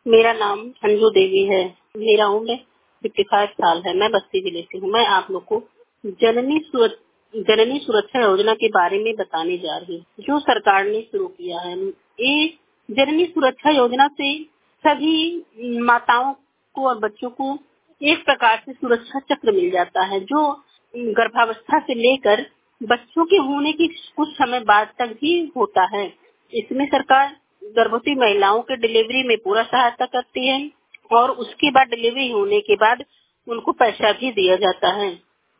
मेरा नाम अंजू देवी है। मेरा उम्र 55 साल है। मैं बस्ती जिले से हूँ। मैं आप लोग को जननी सुरक्षा योजना के बारे में बताने जा रही हूँ, जो सरकार ने शुरू किया है। ये जननी सुरक्षा योजना से सभी माताओं को और बच्चों को एक प्रकार से सुरक्षा चक्र मिल जाता है, जो गर्भावस्था से लेकर बच्चों के होने के कुछ समय बाद तक भी होता है। इसमें सरकार गर्भवती महिलाओं के डिलीवरी में पूरा सहायता करती है और उसके बाद डिलीवरी होने के बाद उनको पैसा भी दिया जाता है।